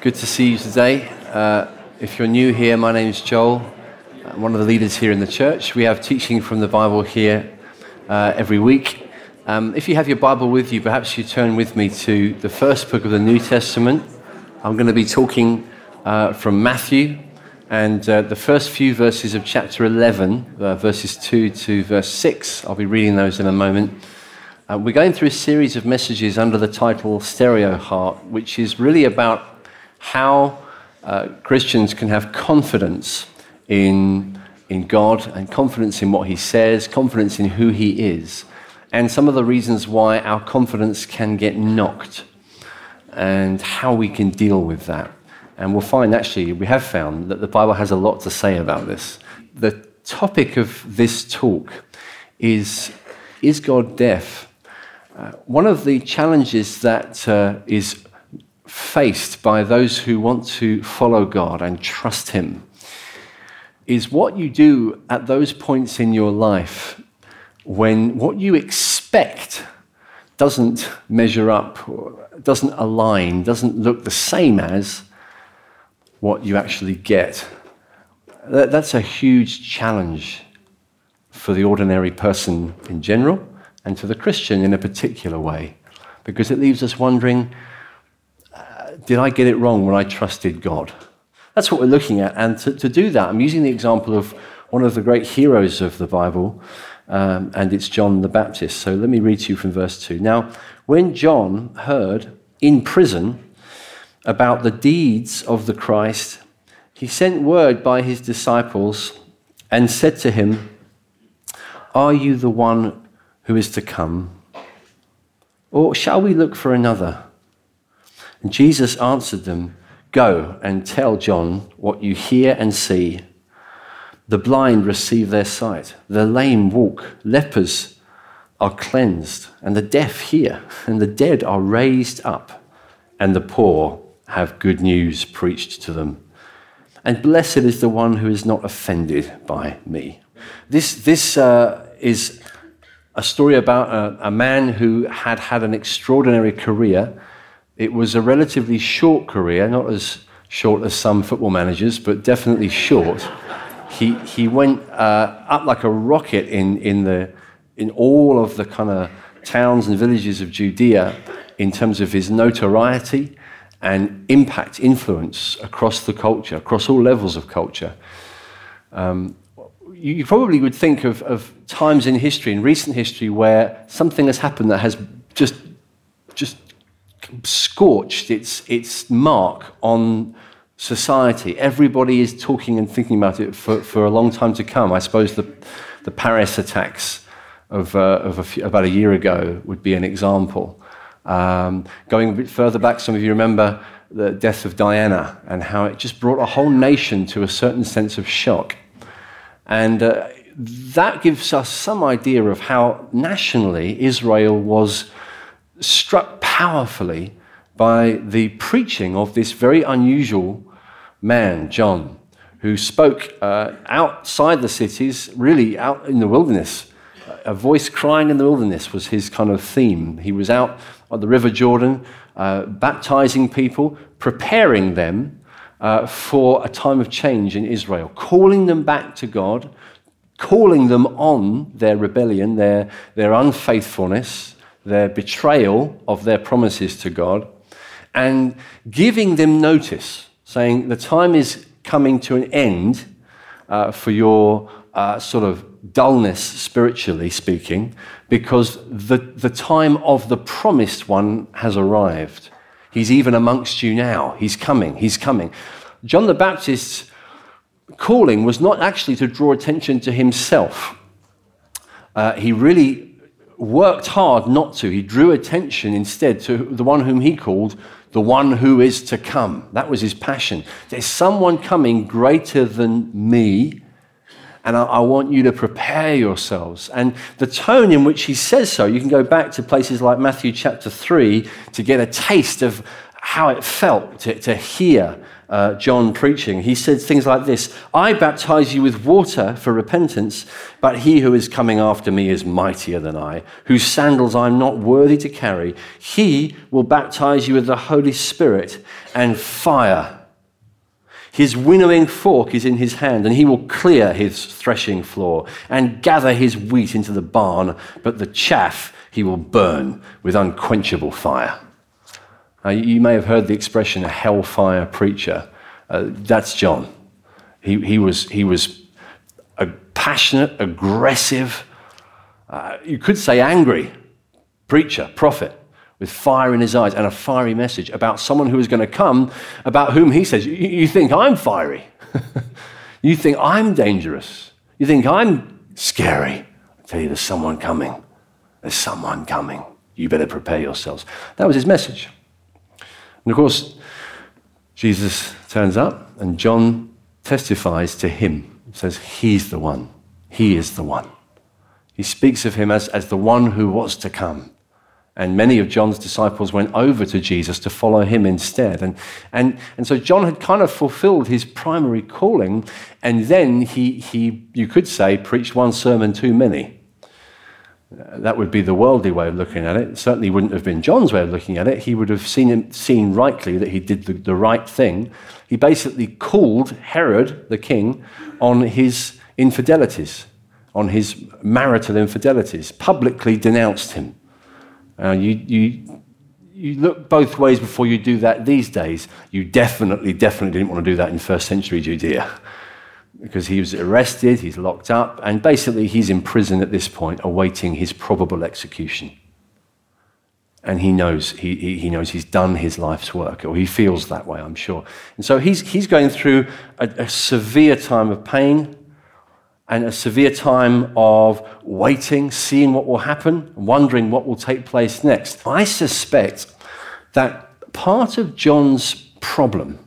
Good to see you today. If you're new here, my name is Joel. I'm one of the leaders here in the church. We have teaching from the Bible here every week. If you have your Bible with you, perhaps you turn with me to the first book of the New Testament. I'm going to be talking from Matthew and the first few verses of chapter 11, verses 2 to verse 6. I'll be reading those in a moment. We're going through a series of messages under the title Stereo Heart, which is really about how Christians can have confidence in God and confidence in what He says, confidence in who He is, and some of the reasons why our confidence can get knocked and how we can deal with that. And we have found that the Bible has a lot to say about this. The topic of this talk is God deaf? One of the challenges that is faced by those who want to follow God and trust Him is what you do at those points in your life when what you expect doesn't measure up, or doesn't align, doesn't look the same as what you actually get. That's a huge challenge for the ordinary person in general and to the Christian in a particular way, because it leaves us wondering, did I get it wrong when I trusted God? That's what we're looking at. And to do that, I'm using the example of one of the great heroes of the Bible, and it's John the Baptist. So let me read to you from verse 2. Now, when John heard in prison about the deeds of the Christ, he sent word by his disciples and said to him, "Are you the one who is to come? Or shall we look for another?" And Jesus answered them, "Go and tell John what you hear and see. The blind receive their sight, the lame walk, lepers are cleansed, and the deaf hear, and the dead are raised up, and the poor have good news preached to them. And blessed is the one who is not offended by me." This is a story about a man who had an extraordinary career. It was a relatively short career, not as short as some football managers, but definitely short. He went up like a rocket in all of the kind of towns and villages of Judea in terms of his notoriety and impact, influence across the culture, across all levels of culture. You probably would think of times in history, in recent history, where something has happened that has just scorched its mark on society. Everybody is talking and thinking about it for a long time to come. I suppose the Paris attacks of about a year ago would be an example. Going a bit further back, some of you remember the death of Diana and how it just brought a whole nation to a certain sense of shock. And that gives us some idea of how nationally Israel was struck powerfully by the preaching of this very unusual man, John, who spoke outside the cities, really out in the wilderness. A voice crying in the wilderness was his kind of theme. He was out on the River Jordan, baptizing people, preparing them for a time of change in Israel, calling them back to God, calling them on their rebellion, their unfaithfulness, their betrayal of their promises to God, and giving them notice, saying the time is coming to an end for your sort of dullness, spiritually speaking, because the time of the promised one has arrived. He's even amongst you now. He's coming. He's coming. John the Baptist's calling was not actually to draw attention to himself. He really worked hard not to. He drew attention instead to the one whom he called the one who is to come. That was his passion. There's someone coming greater than me, and I want you to prepare yourselves. And the tone in which he says so, you can go back to places like Matthew chapter 3 to get a taste of how it felt to hear John preaching. He said things like this: I baptize you with water for repentance, but he who is coming after me is mightier than I, whose sandals I'm not worthy to carry. He will baptize you with the Holy Spirit and fire. His winnowing fork is in his hand, and he will clear his threshing floor and gather his wheat into the barn, but the chaff he will burn with unquenchable fire. Now, you may have heard the expression a hellfire preacher. That's John. He was a passionate, aggressive, you could say angry preacher, prophet, with fire in his eyes and a fiery message about someone who is going to come, about whom he says, you think I'm fiery? You think I'm dangerous? You think I'm scary? I tell you, there's someone coming. There's someone coming. You better prepare yourselves. That was his message. And of course, Jesus turns up and John testifies to him. He says, he's the one. He is the one. He speaks of him as the one who was to come. And many of John's disciples went over to Jesus to follow him instead. And so John had kind of fulfilled his primary calling, and then he you could say, preached one sermon too many. That would be the worldly way of looking at it. It certainly wouldn't have been John's way of looking at it. He would have seen rightly that he did the right thing. He basically called Herod, the king, on his infidelities, on his marital infidelities, publicly denounced him. You look both ways before you do that these days. You definitely didn't want to do that in first century Judea, because he was arrested, he's locked up, and basically he's in prison at this point, awaiting his probable execution. And he knows he knows he's done his life's work, or he feels that way, I'm sure. And so he's going through a severe time of pain, and a severe time of waiting, seeing what will happen, wondering what will take place next. I suspect that part of John's problem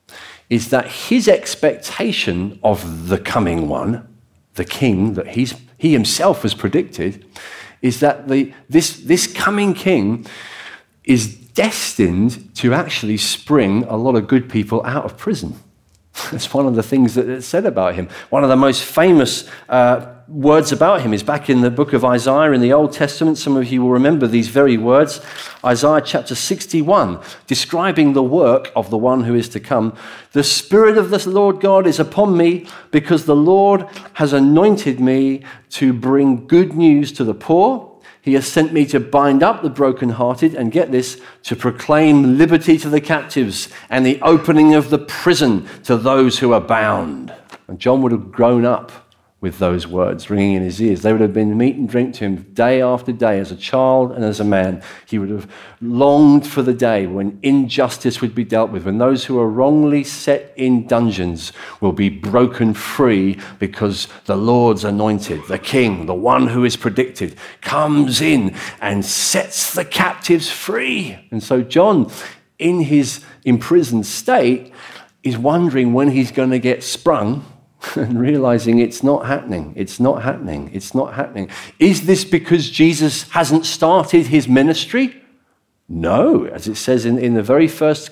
is that his expectation of the coming one, the king that he himself has predicted, is that this coming king is destined to actually spring a lot of good people out of prison. That's one of the things that it's said about him. One of the most famous words about him is back in the book of Isaiah in the Old Testament. Some of you will remember these very words. Isaiah chapter 61, describing the work of the one who is to come. The Spirit of the Lord God is upon me, because the Lord has anointed me to bring good news to the poor. He has sent me to bind up the brokenhearted, and get this, to proclaim liberty to the captives and the opening of the prison to those who are bound. And John would have grown up with those words ringing in his ears. They would have been meat and drink to him day after day as a child and as a man. He would have longed for the day when injustice would be dealt with, when those who are wrongly set in dungeons will be broken free, because the Lord's anointed, the King, the one who is predicted, comes in and sets the captives free. And so John, in his imprisoned state, is wondering when he's going to get sprung, and realizing it's not happening. It's not happening. It's not happening. Is this because Jesus hasn't started his ministry? No, as it says in the very first,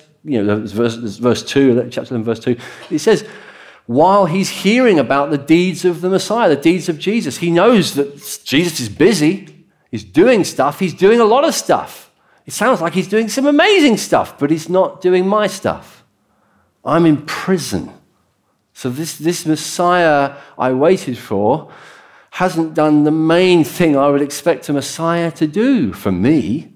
verse 2, chapter 11, verse 2, it says, while he's hearing about the deeds of the Messiah, the deeds of Jesus, he knows that Jesus is busy. He's doing stuff. He's doing a lot of stuff. It sounds like he's doing some amazing stuff, but he's not doing my stuff. I'm in prison. So this Messiah I waited for hasn't done the main thing I would expect a Messiah to do for me.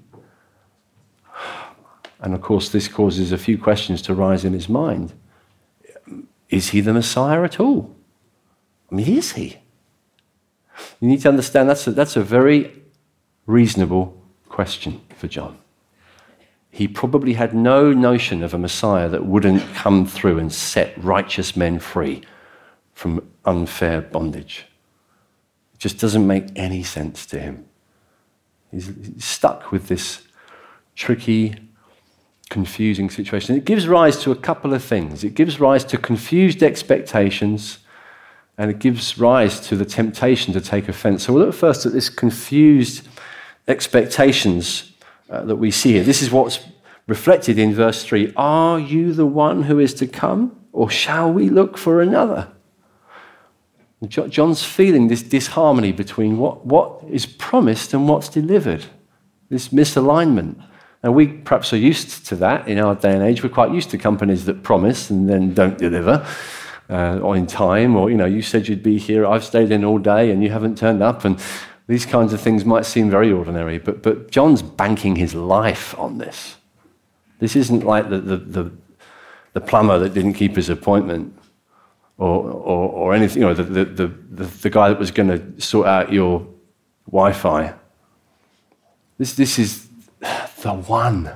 And of course, this causes a few questions to rise in his mind. Is he the Messiah at all? I mean, is he? You need to understand that's a very reasonable question for John. He probably had no notion of a Messiah that wouldn't come through and set righteous men free from unfair bondage. It just doesn't make any sense to him. He's stuck with this tricky, confusing situation. It gives rise to a couple of things. It gives rise to confused expectations, and it gives rise to the temptation to take offense. So we'll look first at this confused expectations that we see here. This is what's reflected in verse 3. Are you the one who is to come, or shall we look for another? John's feeling this disharmony between what is promised and what's delivered, this misalignment. And we perhaps are used to that in our day and age. We're quite used to companies that promise and then don't deliver on time, or, you said you'd be here, I've stayed in all day and you haven't turned up, and these kinds of things might seem very ordinary, but John's banking his life on this. This isn't like the plumber that didn't keep his appointment, or anything, the guy that was going to sort out your Wi-Fi. This is the one.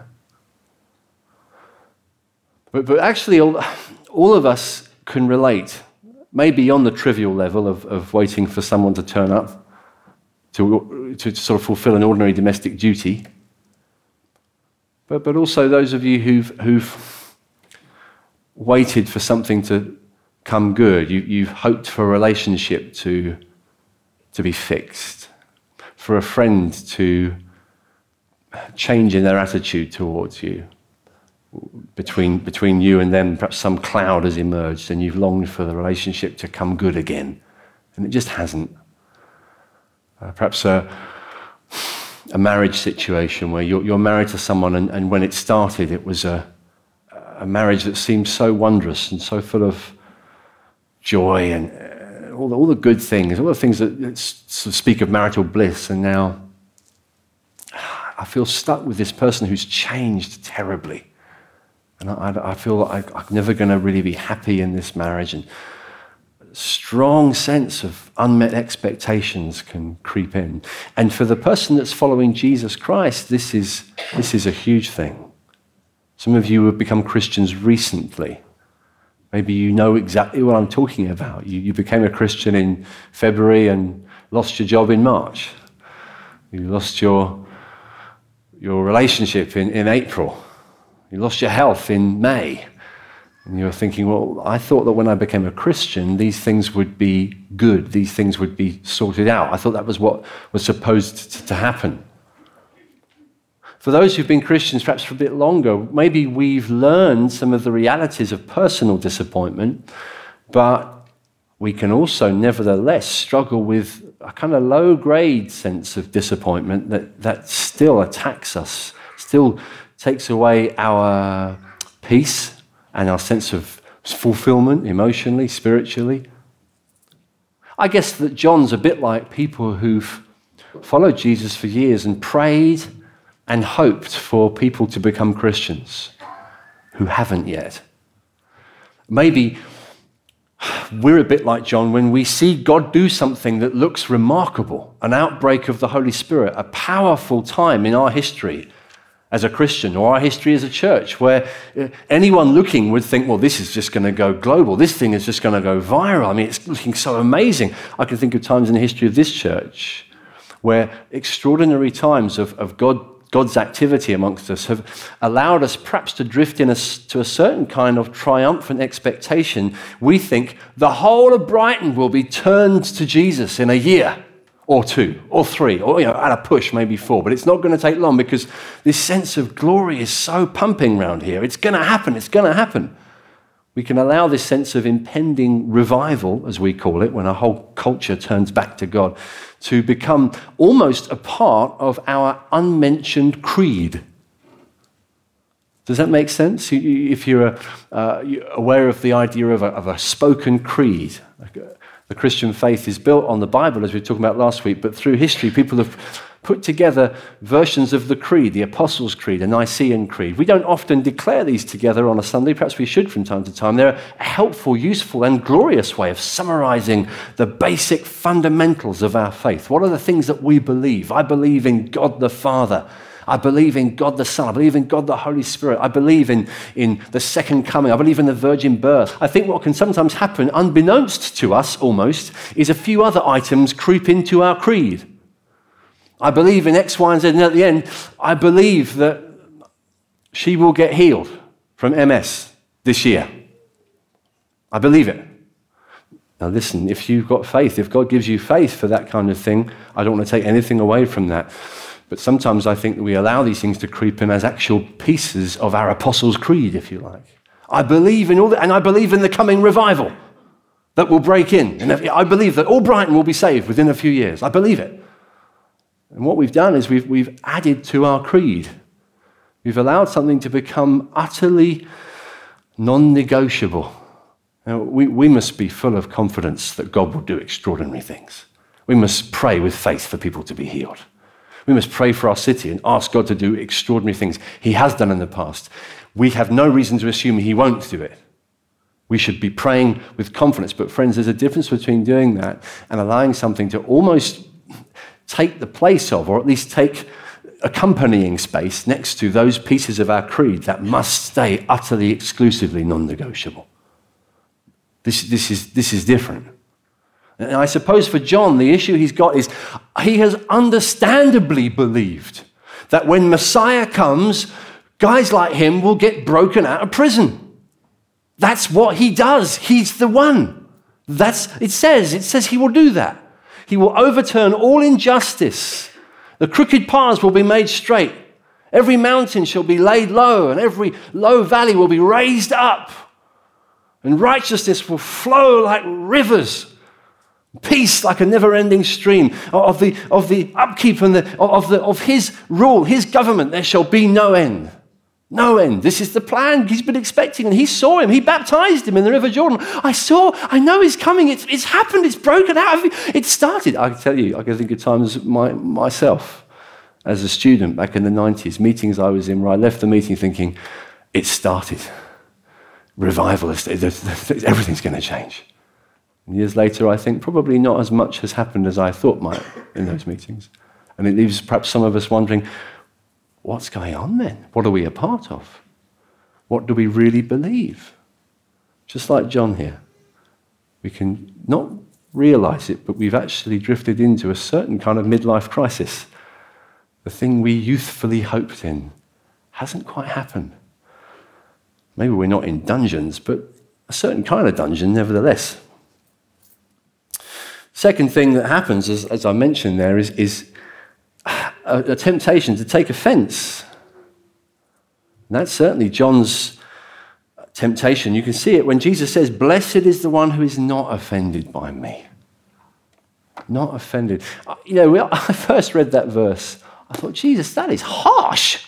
But actually, all of us can relate, maybe on the trivial level of waiting for someone to turn up to sort of fulfill an ordinary domestic duty. But also those of you who've waited for something to come good. You've hoped for a relationship to be fixed, for a friend to change in their attitude towards you. Between you and them, perhaps some cloud has emerged and you've longed for the relationship to come good again, and it just hasn't. Perhaps a marriage situation where you're married to someone, and when it started, it was a marriage that seemed so wondrous and so full of joy and all the good things, all the things that sort of speak of marital bliss, and now I feel stuck with this person who's changed terribly. And I feel like I'm never going to really be happy in this marriage, and a strong sense of unmet expectations can creep in. And for the person that's following Jesus Christ, this is a huge thing. Some of you have become Christians recently. Maybe you know exactly what I'm talking about. You became a Christian in February and lost your job in March. You lost your relationship in April. You lost your health in May. And you're thinking, well, I thought that when I became a Christian, these things would be good. These things would be sorted out. I thought that was what was supposed to happen. For those who've been Christians perhaps for a bit longer, maybe we've learned some of the realities of personal disappointment, but we can also nevertheless struggle with a kind of low-grade sense of disappointment that still attacks us, still takes away our peace and our sense of fulfillment emotionally, spiritually. I guess that John's a bit like people who've followed Jesus for years and prayed and hoped for people to become Christians who haven't yet. Maybe we're a bit like John when we see God do something that looks remarkable, an outbreak of the Holy Spirit, a powerful time in our history as a Christian, or our history as a church, where anyone looking would think, well, this is just going to go global. This thing is just going to go viral. I mean, it's looking so amazing. I can think of times in the history of this church where extraordinary times of God's activity amongst us have allowed us perhaps to drift to a certain kind of triumphant expectation. We think the whole of Brighton will be turned to Jesus in a year, or 2, or 3, or at a push, maybe 4. But it's not going to take long because this sense of glory is so pumping around here. It's going to happen. It's going to happen. We can allow this sense of impending revival, as we call it, when our whole culture turns back to God, to become almost a part of our unmentioned creed. Does that make sense? If you're aware of the idea of a spoken creed, the Christian faith is built on the Bible, as we were talking about last week, but through history, people have put together versions of the creed, the Apostles' Creed, a Nicene Creed. We don't often declare these together on a Sunday. Perhaps we should from time to time. They're a helpful, useful, and glorious way of summarizing the basic fundamentals of our faith. What are the things that we believe? I believe in God the Father. I believe in God the Son. I believe in God the Holy Spirit. I believe in the second coming. I believe in the virgin birth. I think what can sometimes happen, unbeknownst to us almost, is a few other items creep into our creed. I believe in X, Y, and Z, and at the end, I believe that she will get healed from MS this year. I believe it. Now listen, if you've got faith, if God gives you faith for that kind of thing, I don't want to take anything away from that. But sometimes I think that we allow these things to creep in as actual pieces of our Apostles' Creed, if you like. I believe in all that, and I believe in the coming revival that will break in. And I believe that all Brighton will be saved within a few years. I believe it. And what we've done is we've added to our creed. We've allowed something to become utterly non-negotiable. Now, we must be full of confidence that God will do extraordinary things. We must pray with faith for people to be healed. We must pray for our city and ask God to do extraordinary things. He has done in the past. We have no reason to assume he won't do it. We should be praying with confidence. But friends, there's a difference between doing that and allowing something to almost take the place of, or at least take accompanying space next to those pieces of our creed that must stay utterly, exclusively non-negotiable. This is different. And I suppose for John, the issue he's got is he has understandably believed that when Messiah comes, guys like him will get broken out of prison. That's what he does. He's the one. It says he will do that. He will overturn all injustice. The crooked paths will be made straight. Every mountain shall be laid low, and every low valley will be raised up. And righteousness will flow like rivers. Peace like a never-ending stream. Of the upkeep and of his rule, his government, there shall be no end. No end. This is the plan he's been expecting, and he saw him. He baptized him in the River Jordan. I know he's coming. It's happened. It's broken out. It started. I can tell you, I can think of times myself as a student back in the 90s, meetings I was in where I left the meeting thinking, it started. Revival, everything's going to change. And years later, I think probably not as much has happened as I thought might in those meetings. And it leaves perhaps some of us wondering, what's going on then? What are we a part of? What do we really believe? Just like John here. We can not realize it, but we've actually drifted into a certain kind of midlife crisis. The thing we youthfully hoped in hasn't quite happened. Maybe we're not in dungeons, but a certain kind of dungeon nevertheless. Second thing that happens, as I mentioned there, is a temptation to take offense. And that's certainly John's temptation. You can see it when Jesus says, "Blessed is the one who is not offended by me." Not offended. I first read that verse. I thought, Jesus, that is harsh.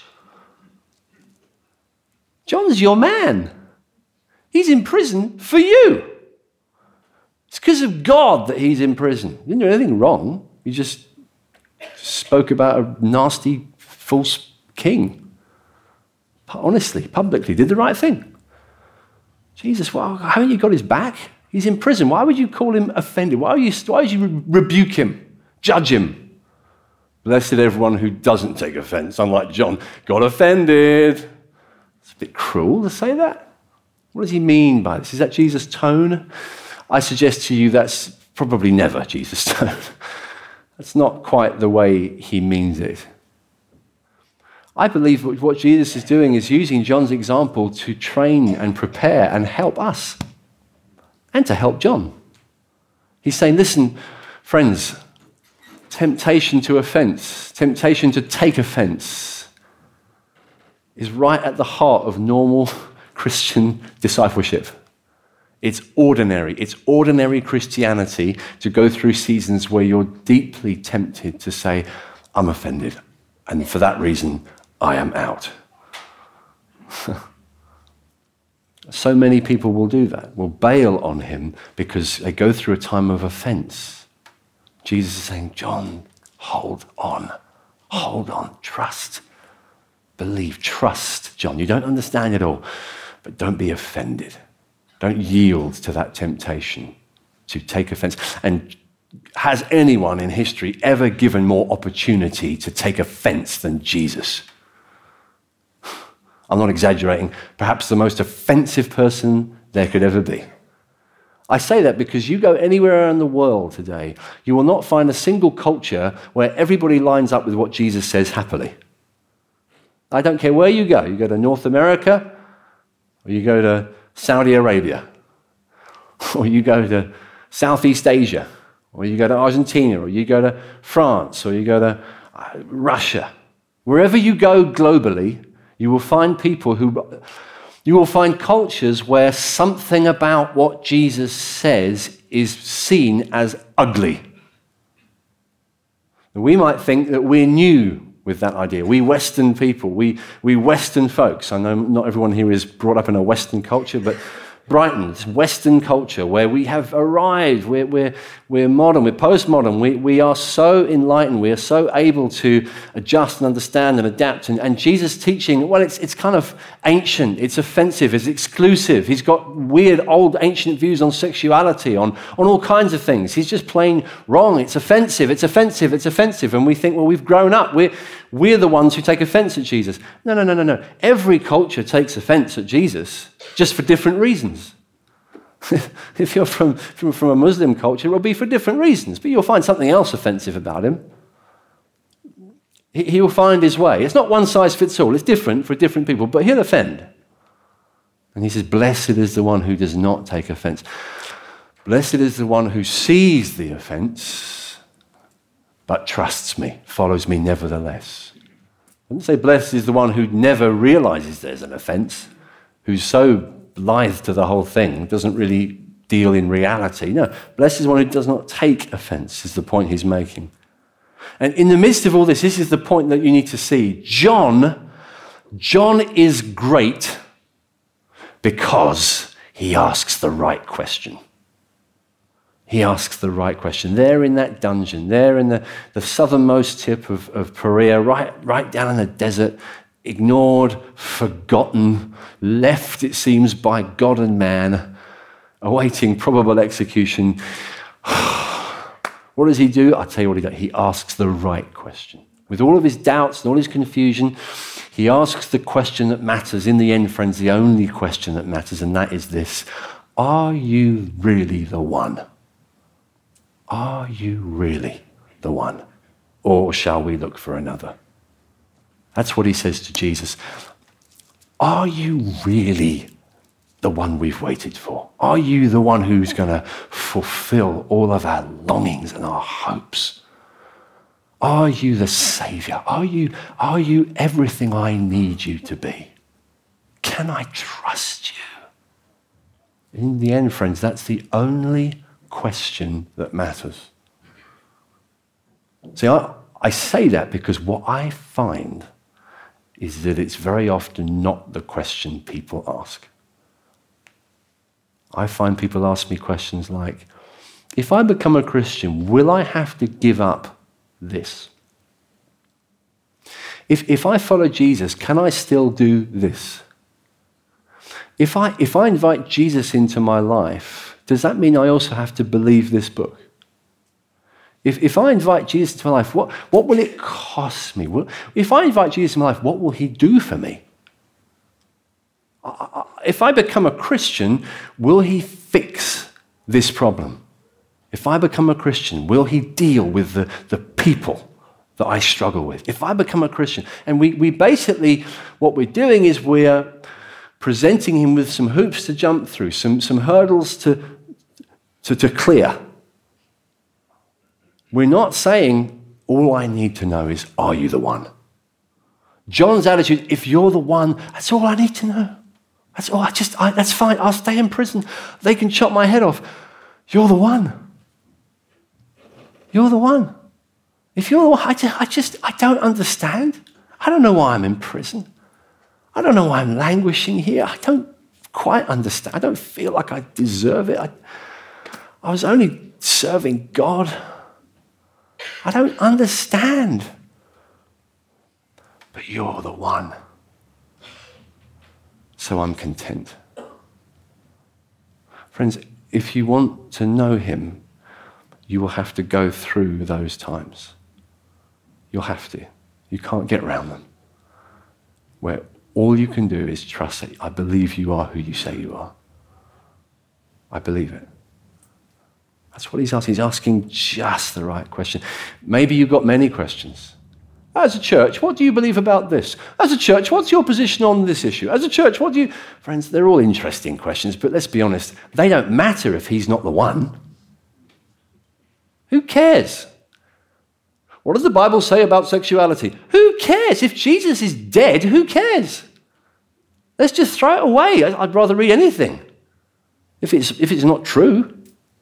John's your man. He's in prison for you. It's because of God that he's in prison. He didn't do anything wrong. He just spoke about a nasty, false king. Honestly, publicly, did the right thing. Jesus, well, haven't you got his back? He's in prison. Why would you call him offended? Why would you rebuke him, judge him? Blessed everyone who doesn't take offense, unlike John, got offended. It's a bit cruel to say that. What does he mean by this? Is that Jesus' tone? I suggest to you that's probably never Jesus' tone. That's not quite the way he means it. I believe what Jesus is doing is using John's example to train and prepare and help us and to help John. He's saying, listen, friends, temptation to offense, temptation to take offense is right at the heart of normal Christian discipleship. It's ordinary Christianity to go through seasons where you're deeply tempted to say, I'm offended, and for that reason, I am out. So many people will do that, will bail on him because they go through a time of offense. Jesus is saying, John, hold on, trust, believe, trust, John. You don't understand it all, but don't be offended. Don't yield to that temptation to take offense. And has anyone in history ever given more opportunity to take offense than Jesus? I'm not exaggerating. Perhaps the most offensive person there could ever be. I say that because you go anywhere around the world today, you will not find a single culture where everybody lines up with what Jesus says happily. I don't care where you go. You go to North America, or you go to Saudi Arabia, or you go to Southeast Asia, or you go to Argentina, or you go to France, or you go to Russia. Wherever you go globally, you will find you will find cultures where something about what Jesus says is seen as ugly. We might think that we're new with that idea. We Western people, we Western folks. I know not everyone here is brought up in a Western culture, but Brighton, this Western culture where we have arrived, we're modern, we're postmodern, we are so enlightened, we are so able to adjust and understand and adapt. And Jesus' teaching, well, it's kind of ancient, it's offensive, it's exclusive. He's got weird, old, ancient views on sexuality, on all kinds of things. He's just plain wrong. It's offensive, it's offensive, it's offensive. And we think, well, we've grown up. We're the ones who take offense at Jesus. No. Every culture takes offense at Jesus, just for different reasons. If you're from a Muslim culture, it will be for different reasons, but you'll find something else offensive about him. He will find his way. It's not one size fits all. It's different for different people, but he'll offend. And he says, blessed is the one who does not take offense. Blessed is the one who sees the offense, but trusts me, follows me nevertheless. I didn't say blessed is the one who never realizes there's an offense, who's so blithe to the whole thing, doesn't really deal in reality. No, blessed is the one who does not take offense, is the point he's making. And in the midst of all this is the point that you need to see. John is great because he asks the right question. He asks the right question. There in that dungeon, there in the southernmost tip of Perea, right down in the desert, ignored, forgotten, left, it seems, by God and man, awaiting probable execution. What does he do? I'll tell you what he does. He asks the right question. With all of his doubts and all his confusion, he asks the question that matters. In the end, friends, the only question that matters, and that is this: are you really the one? Are you really the one? Or shall we look for another? That's what he says to Jesus. Are you really the one we've waited for? Are you the one who's going to fulfill all of our longings and our hopes? Are you the Savior? Are you everything I need you to be? Can I trust you? In the end, friends, that's the only question that matters. See, I say that because what I find is that it's very often not the question people ask. I find people ask me questions like, if I become a Christian, will I have to give up this? If I follow Jesus, can I still do this? If I invite Jesus into my life, does that mean I also have to believe this book? If I invite Jesus into my life, what will it cost me? If I invite Jesus into my life, what will he do for me? If I become a Christian, will he fix this problem? If I become a Christian, will he deal with the people that I struggle with? If I become a Christian, and we basically, what we're doing is we're presenting him with some hoops to jump through, some hurdles to clear. We're not saying, all I need to know is, are you the one? John's attitude, if you're the one, that's all I need to know. That's all. That's fine. I'll stay in prison. They can chop my head off. You're the one. You're the one. If you're the one, I don't understand. I don't know why I'm in prison. I don't know why I'm languishing here. I don't quite understand. I don't feel like I deserve it. I was only serving God. I don't understand. But you're the one. So I'm content. Friends, if you want to know him, you will have to go through those times. You'll have to. You can't get around them. Where all you can do is trust that I believe you are who you say you are. I believe it. That's what he's asking. He's asking just the right question. Maybe you've got many questions. As a church, what do you believe about this? As a church, what's your position on this issue? As a church, what do you... Friends, they're all interesting questions, but let's be honest, they don't matter if he's not the one. Who cares? What does the Bible say about sexuality? Who cares? If Jesus is dead, who cares? Let's just throw it away. I'd rather read anything. If it's not true,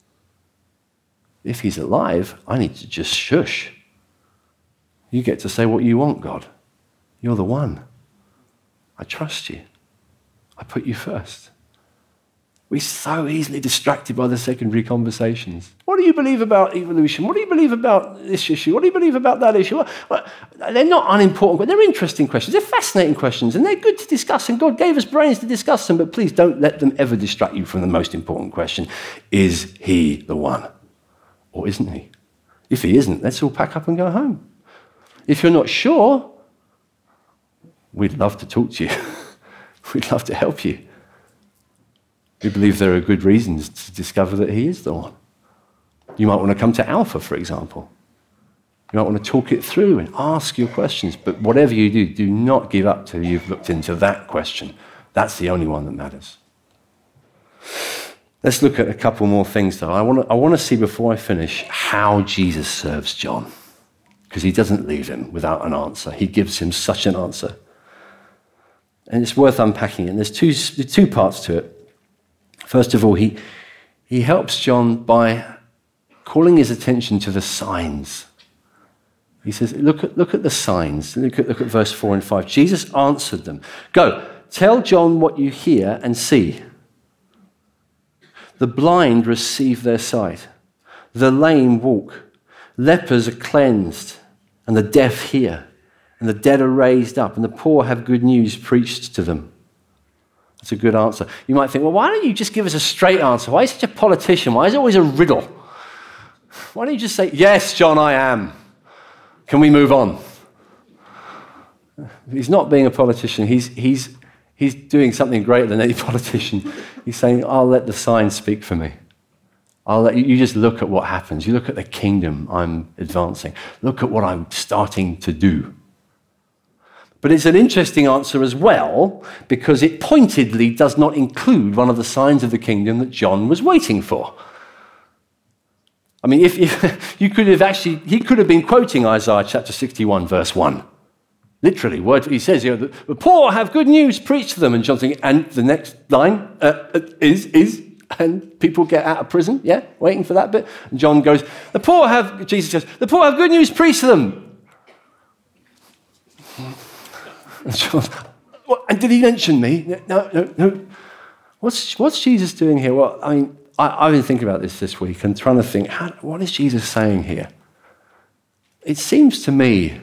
if he's alive, I need to just shush. You get to say what you want, God. You're the one. I trust you. I put you first. We're so easily distracted by the secondary conversations. What do you believe about evolution? What do you believe about this issue? What do you believe about that issue? Well, they're not unimportant, but they're interesting questions. They're fascinating questions, and they're good to discuss, and God gave us brains to discuss them, but please don't let them ever distract you from the most important question. Is he the one? Or isn't he? If he isn't, let's all pack up and go home. If you're not sure, we'd love to talk to you. We'd love to help you. We believe there are good reasons to discover that he is the one. You might want to come to Alpha, for example. You might want to talk it through and ask your questions. But whatever you do, do not give up till you've looked into that question. That's the only one that matters. Let's look at a couple more things, though. I want to see before I finish how Jesus serves John, because he doesn't leave him without an answer. He gives him such an answer. And it's worth unpacking it. And there's two parts to it. First of all, he helps John by calling his attention to the signs. He says, look at the signs. Look at verse 4 and 5. Jesus answered them. Go, tell John what you hear and see. The blind receive their sight. The lame walk. Lepers are cleansed. And the deaf hear. And the dead are raised up. And the poor have good news preached to them. That's a good answer. You might think, well, why don't you just give us a straight answer? Why are you such a politician? Why is it always a riddle? Why don't you just say, yes, John, I am. Can we move on? He's not being a politician. He's doing something greater than any politician. He's saying, I'll let the signs speak for me. I'll let you just look at what happens. You look at the kingdom I'm advancing. Look at what I'm starting to do. But it's an interesting answer as well, because it pointedly does not include one of the signs of the kingdom that John was waiting for. I mean, if you could have he could have been quoting Isaiah chapter 61, verse 1. Literally, word he says, the poor have good news preached to them, and John's thinking, and the next line is, and people get out of prison, waiting for that bit. And John goes, Jesus says, the poor have good news preached to them. And John, and did he mention me? No. What's Jesus doing here? Well, I mean, I've been thinking about this week and trying to think, what is Jesus saying here? It seems to me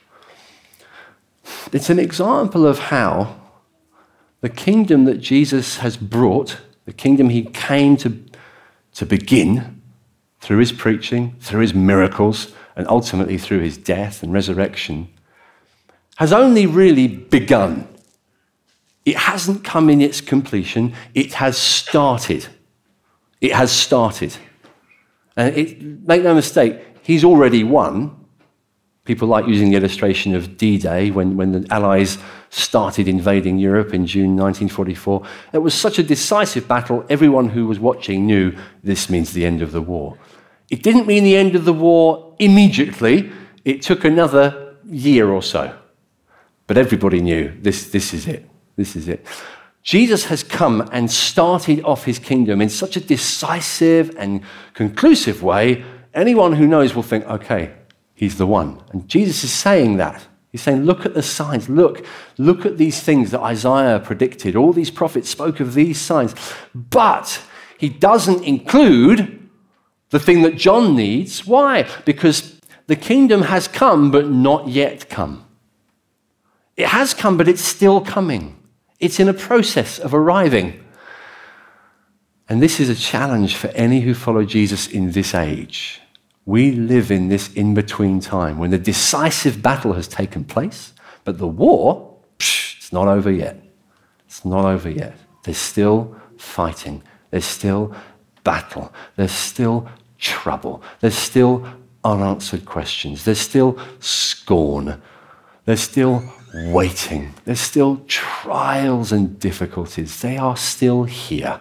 it's an example of how the kingdom that Jesus has brought, the kingdom he came to begin through his preaching, through his miracles, and ultimately through his death and resurrection, has only really begun. It hasn't come in its completion. It has started. It has started. And make no mistake, he's already won. People like using the illustration of D-Day when the Allies started invading Europe in June 1944. It was such a decisive battle, everyone who was watching knew this means the end of the war. It didn't mean the end of the war immediately. It took another year or so. But everybody knew this is it. This is it. Jesus has come and started off his kingdom in such a decisive and conclusive way, anyone who knows will think, okay, he's the one. And Jesus is saying that. He's saying, look at the signs. Look at these things that Isaiah predicted. All these prophets spoke of these signs. But he doesn't include the thing that John needs. Why? Because the kingdom has come, but not yet come. It has come, but it's still coming. It's in a process of arriving. And this is a challenge for any who follow Jesus in this age. We live in this in-between time when the decisive battle has taken place, but the war, it's not over yet. It's not over yet. There's still fighting. There's still battle. There's still trouble. There's still unanswered questions. There's still scorn. There's still waiting. There's still trials and difficulties. They are still here.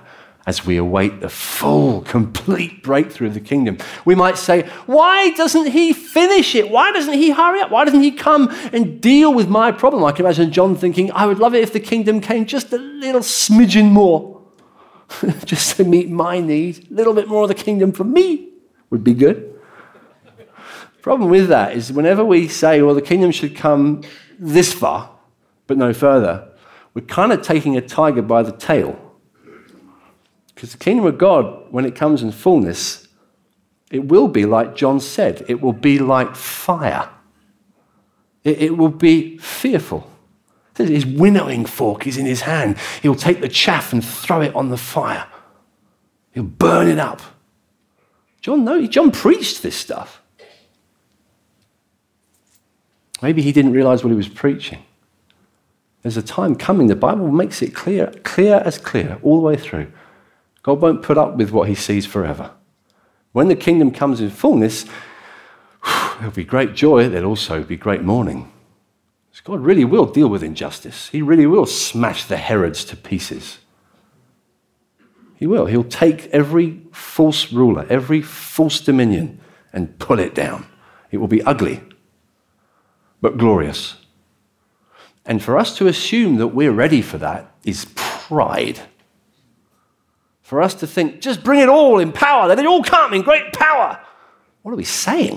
as we await the full, complete breakthrough of the kingdom. We might say, why doesn't he finish it? Why doesn't he hurry up? Why doesn't he come and deal with my problem? I can imagine John thinking, I would love it if the kingdom came just a little smidgen more, just to meet my need. A little bit more of the kingdom for me would be good. The problem with that is whenever we say, well, the kingdom should come this far, but no further, we're kind of taking a tiger by the tail. Because the kingdom of God, when it comes in fullness, it will be like John said. It will be like fire. It will be fearful. His winnowing fork is in his hand. He'll take the chaff and throw it on the fire. He'll burn it up. John preached this stuff. Maybe he didn't realize what he was preaching. There's a time coming, the Bible makes it clear as clear, all the way through. God won't put up with what he sees forever. When the kingdom comes in fullness, there'll be great joy, there'll also be great mourning. Because God really will deal with injustice. He really will smash the Herods to pieces. He will. He'll take every false ruler, every false dominion, and pull it down. It will be ugly, but glorious. And for us to assume that we're ready for that is pride. For us to think, just bring it all in power, let it all come in great power. What are we saying?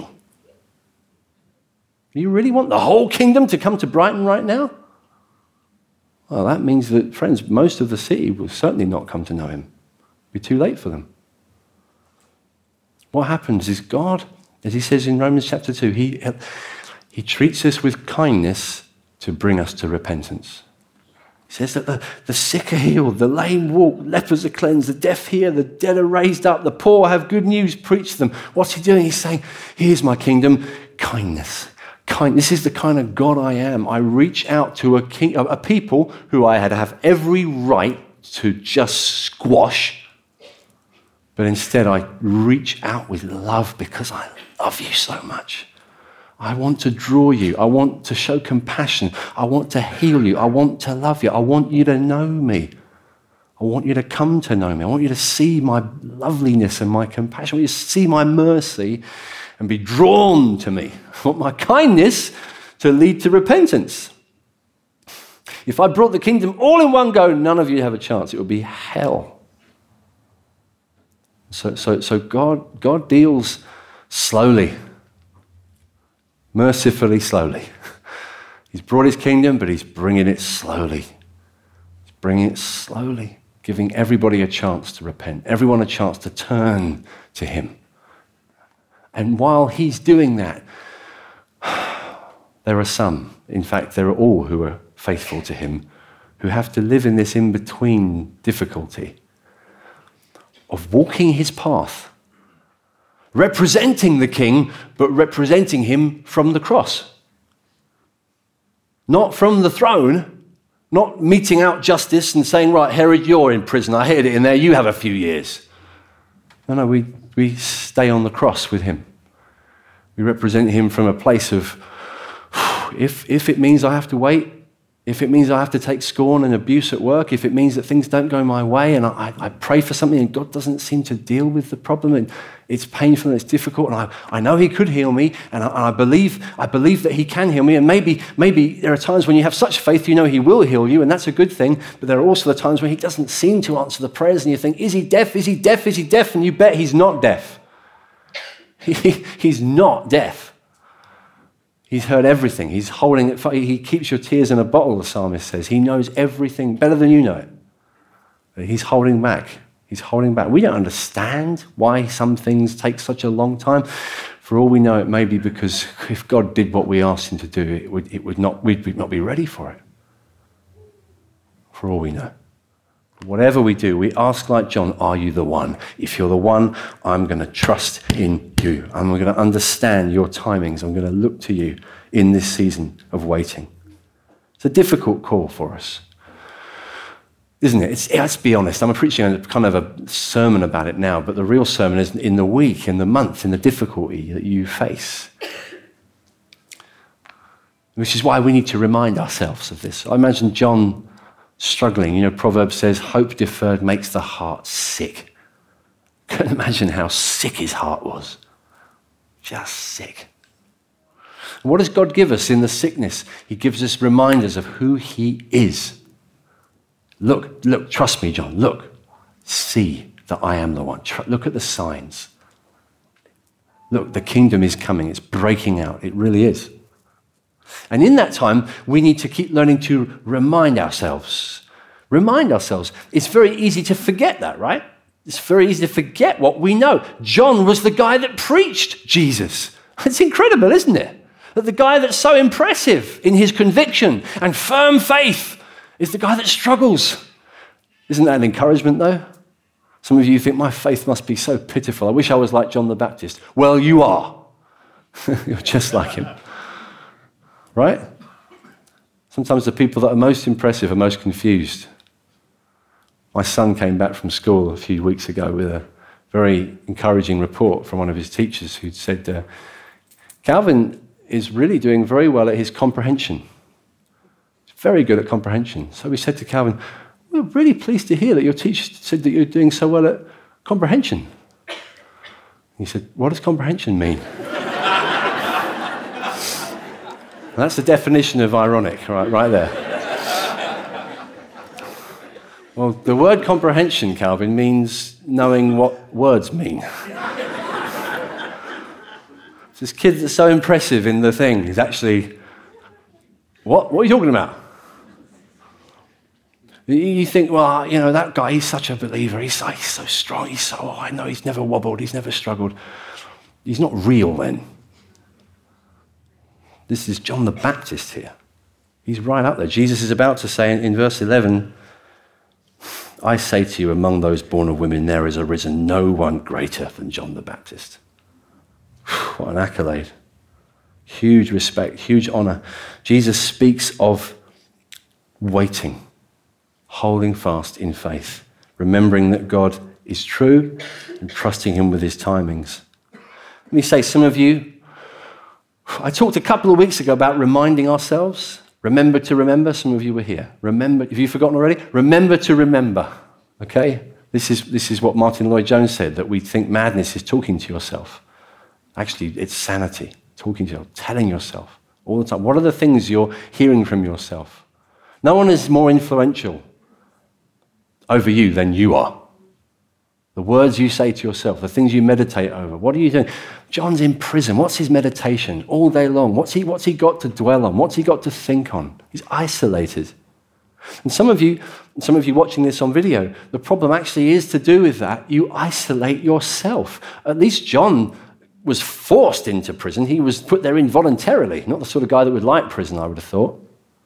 Do you really want the whole kingdom to come to Brighton right now? Well, that means that, friends, most of the city will certainly not come to know him. It'll be too late for them. What happens is God, as he says in Romans chapter 2, he treats us with kindness to bring us to repentance. He says that the sick are healed, the lame walk, lepers are cleansed, the deaf hear, the dead are raised up, the poor have good news preached to them. What's he doing? He's saying, here's my kingdom, kindness. This is the kind of God I am. I reach out to a people who I had to have every right to just squash, but instead I reach out with love because I love you so much. I want to draw you. I want to show compassion. I want to heal you. I want to love you. I want you to know me. I want you to come to know me. I want you to see my loveliness and my compassion. I want you to see my mercy and be drawn to me. I want my kindness to lead to repentance. If I brought the kingdom all in one go, none of you have a chance. It would be hell. So God deals slowly. Mercifully slowly. He's brought his kingdom, but he's bringing it slowly. He's bringing it slowly, giving everybody a chance to repent, everyone a chance to turn to him. And while he's doing that, there are some, in fact, there are all who are faithful to him, who have to live in this in-between difficulty of walking his path, representing the king, but representing him from the cross. Not from the throne, not meting out justice and saying, right, Herod, you're in prison. I heard it in there. You have a few years. No, we stay on the cross with him. We represent him from a place of, if it means I have to wait, if it means I have to take scorn and abuse at work, if it means that things don't go my way and I pray for something and God doesn't seem to deal with the problem and it's painful and it's difficult and I know he could heal me and I believe that he can heal me, and maybe there are times when you have such faith you know he will heal you, and that's a good thing, but there are also the times when he doesn't seem to answer the prayers and you think, is he deaf? Is he deaf? Is he deaf? And you bet he's not deaf. He's not deaf. He's heard everything. He's holding it. He keeps your tears in a bottle, the psalmist says. He knows everything better than you know it. But he's holding back. He's holding back. We don't understand why some things take such a long time. For all we know, it may be because if God did what we asked him to do, we'd not be ready for it. For all we know. Whatever we do, we ask like John, are you the one? If you're the one, I'm going to trust in you. I'm going to understand your timings. I'm going to look to you in this season of waiting. It's a difficult call for us, isn't it? Let's be honest. I'm preaching kind of a sermon about it now, but the real sermon is in the week, in the month, in the difficulty that you face. Which is why we need to remind ourselves of this. I imagine John struggling. You know, Proverbs says, hope deferred makes the heart sick. Couldn't imagine how sick his heart was. Just sick. And what does God give us in the sickness? He gives us reminders of who he is. Look, trust me, John, look. See that I am the one. Look at the signs. Look, the kingdom is coming. It's breaking out. It really is. And in that time, we need to keep learning to remind ourselves. Remind ourselves. It's very easy to forget that, right? It's very easy to forget what we know. John was the guy that preached Jesus. It's incredible, isn't it? That the guy that's so impressive in his conviction and firm faith is the guy that struggles. Isn't that an encouragement, though? Some of you think, my faith must be so pitiful. I wish I was like John the Baptist. Well, you are. You're just like him. Right? Sometimes the people that are most impressive are most confused. My son came back from school a few weeks ago with a very encouraging report from one of his teachers who said, Calvin is really doing very well at his comprehension. He's very good at comprehension. So we said to Calvin, we're really pleased to hear that your teacher said that you're doing so well at comprehension. He said, what does comprehension mean? That's the definition of ironic, right there. Well, the word comprehension, Calvin, means knowing what words mean. This kid that's so impressive in the thing is actually, what are you talking about? You think, well, you know, that guy, he's such a believer, he's so strong, I know he's never wobbled, he's never struggled. He's not real then. This is John the Baptist here. He's right up there. Jesus is about to say in verse 11, I say to you, among those born of women, there has arisen no one greater than John the Baptist. What an accolade. Huge respect, huge honor. Jesus speaks of waiting, holding fast in faith, remembering that God is true and trusting him with his timings. Let me say, some of you, I talked a couple of weeks ago about reminding ourselves. Remember to remember. Some of you were here. Remember. Have you forgotten already? Remember to remember. Okay? This is what Martin Lloyd-Jones said, that we think madness is talking to yourself. Actually, it's sanity. Talking to yourself, telling yourself all the time. What are the things you're hearing from yourself? No one is more influential over you than you are. The words you say to yourself, the things you meditate over. What are you doing? John's in prison. What's his meditation all day long? What's he got to dwell on? What's he got to think on? He's isolated. And some of you watching this on video, the problem actually is to do with that. You isolate yourself. At least John was forced into prison. He was put there involuntarily. Not the sort of guy that would like prison, I would have thought.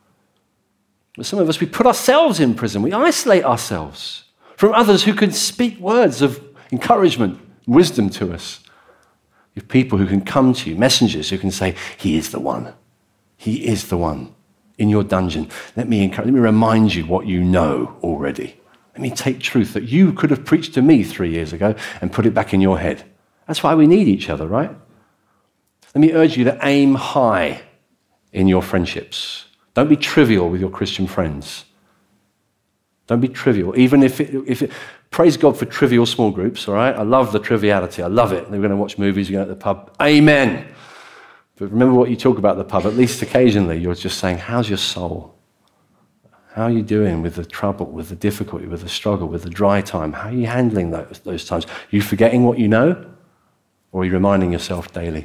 But some of us, we put ourselves in prison. We isolate ourselves from others who can speak words of encouragement, wisdom to us. You have people who can come to you, messengers who can say, he is the one. He is the one in your dungeon. Let me remind you what you know already. Let me take truth that you could have preached to me 3 years ago and put it back in your head. That's why we need each other, right? Let me urge you to aim high in your friendships. Don't be trivial with your Christian friends. Don't be trivial. Even if it, praise God for trivial small groups, all right? I love the triviality. I love it. We're going to watch movies, we're going to the pub. Amen. But remember what you talk about at the pub. At least occasionally, you're just saying, how's your soul? How are you doing with the trouble, with the difficulty, with the struggle, with the dry time? How are you handling those times? Are you forgetting what you know? Or are you reminding yourself daily?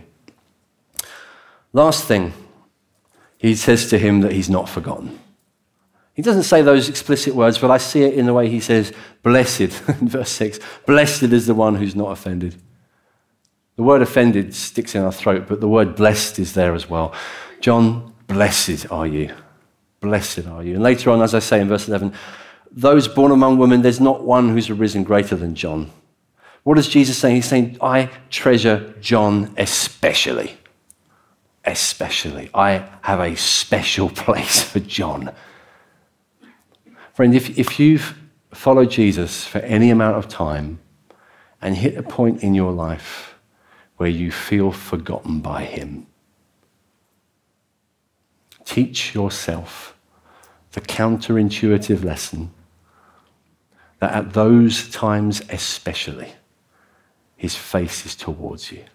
Last thing, he says to him that he's not forgotten. He doesn't say those explicit words, but I see it in the way he says, blessed, in verse 6, blessed is the one who's not offended. The word offended sticks in our throat, but the word blessed is there as well. John, blessed are you. Blessed are you. And later on, as I say in verse 11, those born among women, there's not one who's arisen greater than John. What is Jesus saying? He's saying, I treasure John especially. Especially. I have a special place for John. Friend, if you've followed Jesus for any amount of time and hit a point in your life where you feel forgotten by him, teach yourself the counterintuitive lesson that at those times especially, his face is towards you.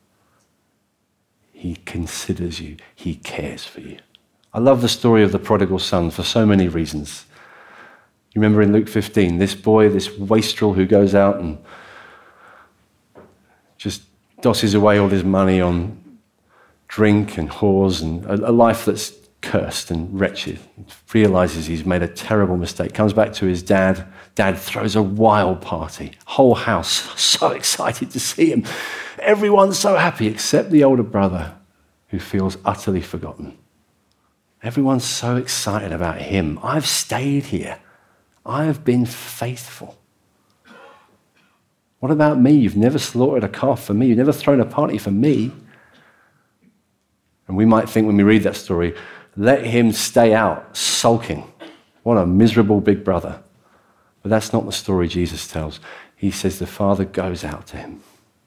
He considers you. He cares for you. I love the story of the prodigal son for so many reasons. You remember in Luke 15, this boy, this wastrel who goes out and just dosses away all his money on drink and whores and a life that's cursed and wretched, realizes he's made a terrible mistake, comes back to his dad. Dad throws a wild party, whole house so excited to see him. Everyone's so happy except the older brother who feels utterly forgotten. Everyone's so excited about him. I've stayed here. I've been faithful. What about me? You've never slaughtered a calf for me. You've never thrown a party for me. And we might think when we read that story, let him stay out sulking. What a miserable big brother. But that's not the story Jesus tells. He says the Father goes out to him.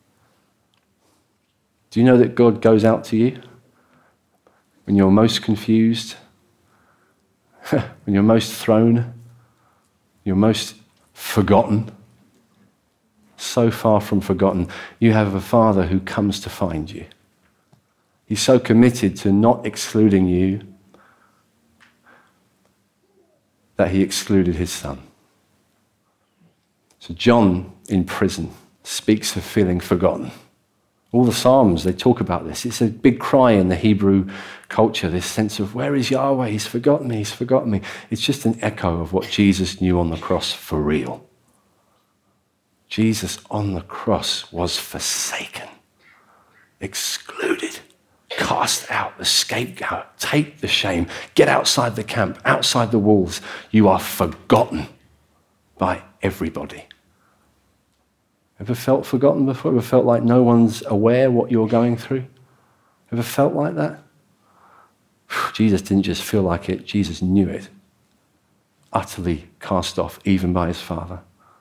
Do you know that God goes out to you when you're most confused, when you're most thrown, you're most forgotten? So far from forgotten, you have a Father who comes to find you. He's so committed to not excluding you that he excluded his son. So John in prison speaks of feeling forgotten. All the Psalms, they talk about this. It's a big cry in the Hebrew culture, this sense of, where is Yahweh? He's forgotten me, he's forgotten me. It's just an echo of what Jesus knew on the cross for real. Jesus on the cross was forsaken, excluded, cast out, the scapegoat, take the shame, get outside the camp, outside the walls. You are forgotten by everybody. Ever felt forgotten before? Ever felt like no one's aware what you're going through? Ever felt like that? Jesus didn't just feel like it, Jesus knew it. Utterly cast off, even by his Father.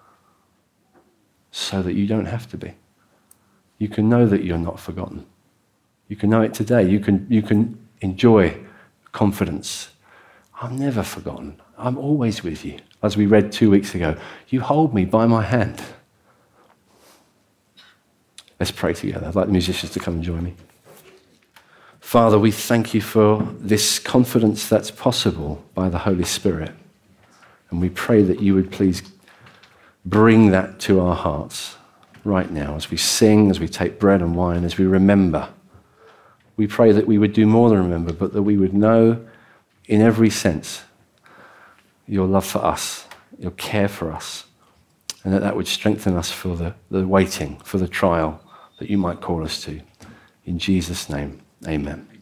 So that you don't have to be. You can know that you're not forgotten. You can know it today. You can enjoy confidence. I'm never forgotten. I'm always with you. As we read 2 weeks ago, you hold me by my hand. Let's pray together. I'd like the musicians to come and join me. Father, we thank you for this confidence that's possible by the Holy Spirit. And we pray that you would please bring that to our hearts right now as we sing, as we take bread and wine, as we remember. We pray that we would do more than remember, but that we would know in every sense your love for us, your care for us, and that would strengthen us for the waiting, for the trial that you might call us to. In Jesus' name, amen.